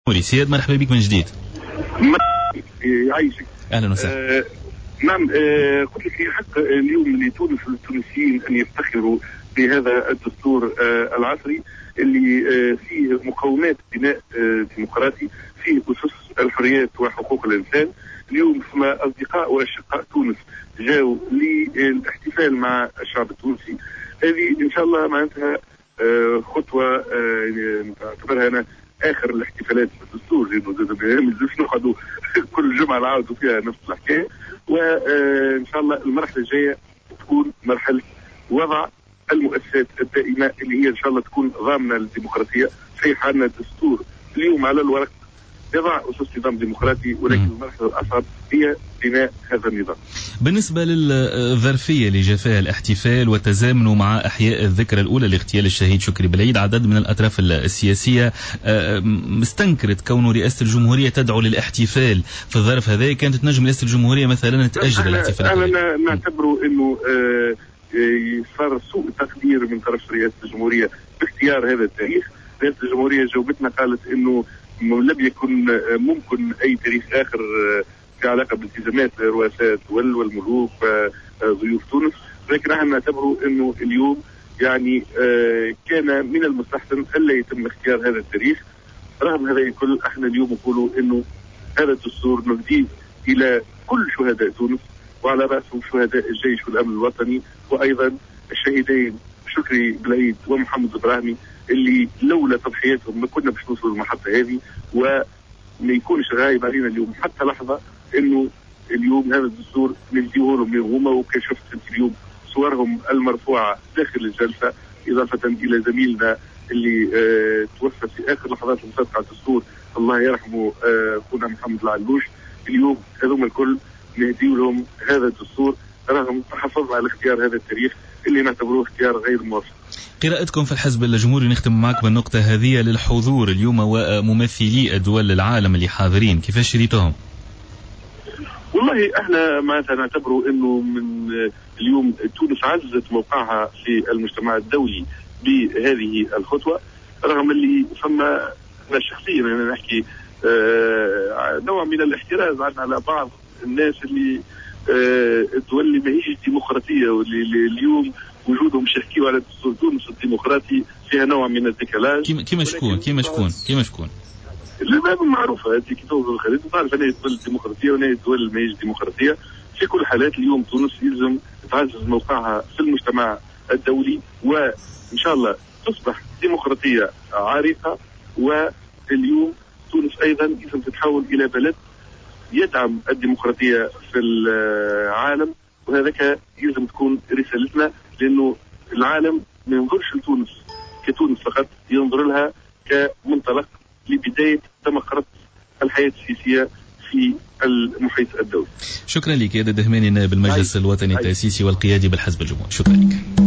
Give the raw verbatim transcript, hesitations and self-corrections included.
سياد مرحبا بك من جديد. يعيشك. اهلا وسهلا. آه نعم، آه قلت لك حق اليوم لتونس التونسيين ان يفتخروا بهذا الدستور آه العصري اللي آه فيه مقومات بناء آه ديمقراطي، فيه اسس الحريات وحقوق الانسان. اليوم فما اصدقاء واشقاء تونس جاوا للاحتفال مع الشعب التونسي. هذه ان شاء الله معناتها آه خطوه آه نعتبرها انا اخر الاحتفالات بالدستور، لانه ما نزلوش نقعدوا كل جمعه نعاودوا فيها نفس الحكايه. وان شاء الله المرحله الجايه تكون مرحله وضع المؤسسات الدائمه اللي هي ان شاء الله تكون ضامنه للديمقراطيه. صحيح عندنا دستور اليوم على الورق يضع اسس نظام ديمقراطي، ولكن المرحله الاصعب هي بناء هذا النظام. بالنسبه للظرفيه اللي جاء فيها الاحتفال وتزامنه مع احياء الذكرى الاولى لاغتيال الشهيد شكري بالعيد، عدد من الاطراف السياسيه استنكرت كون رئاسه الجمهوريه تدعو للاحتفال في الظرف هذا. كانت تنجم رئاسه الجمهوريه مثلا تاجل الاحتفال. انا نعتبره انه صار سوء تقدير من طرف رئاسه الجمهوريه باختيار هذا التاريخ. رئاسه الجمهوريه جاوبتنا قالت انه لم يكن ممكن أي تاريخ آخر في علاقة بالتزامات رؤساء الدول والملوك وضيوف تونس، لكن نحن نعتبره أنه اليوم يعني كان من المستحسن ألا يتم اختيار هذا التاريخ. رغم هذا الكل احنا اليوم نقولوا أنه هذا الدستور نهديه إلى كل شهداء تونس، وعلى رأسهم شهداء الجيش والأمن الوطني، وأيضا الشهيدين شكري بالعيد ومحمد البراهمي اللي لولا تضحياتهم ما كنا باش نوصلوا للمحطه هذه. وما يكونش غايب علينا اليوم حتى لحظه انه اليوم هذا الدستور نديه لهم هما، وكشفت انت اليوم صورهم المرفوعه داخل الجلسه، اضافه الى زميلنا اللي آه توفى في اخر لحظات المصادقه على الدستور الله يرحمه اخونا آه محمد العلوش. اليوم هذوما الكل نديه لهم هذا الدستور رغم تحفظنا على اختيار هذا التاريخ اللي نعتبروه اختيار غير موفق. قراءتكم في الحزب الجمهوري، نختم معك بالنقطة هذه، للحضور اليوم وممثلي الدول العالم اللي حاضرين، كيفاش شريتهم؟ والله احنا معناتها نعتبروا انه من اليوم تونس عززت موقعها في المجتمع الدولي بهذه الخطوة، رغم اللي فما انا شخصيا انا نحكي اه نوع من الاحتراز على بعض الناس اللي اه الدول اللي ما هيش ديمقراطية واللي اليوم وجودهم مش يحكيوا على دستور تونس الديمقراطي فيها نوع من الديكالاج. كيما شكون كيما شكون كيما شكون الباب معروفة هذه كي توصل الخريطة تعرف أن هي الدول الديمقراطية وأن هي الدول اللي ما هيش ديمقراطية. في كل الحالات اليوم تونس يلزم تعزز موقعها في المجتمع الدولي، وإن شاء الله تصبح ديمقراطية عريقة. واليوم تونس أيضا يلزم تتحول إلى بلد يدعم الديمقراطية في العالم، وهذا يلزم تكون رسالتنا، لأنه العالم ما ينظرش لتونس كتونس فقط، ينظر لها كمنطلق لبداية ديمقراطية الحياة السياسية في المحيط الدولي. شكرا لك يا دهماني، نائب المجلس الوطني التأسيسي والقيادي بالحزب الجمهوري. شكرا لك.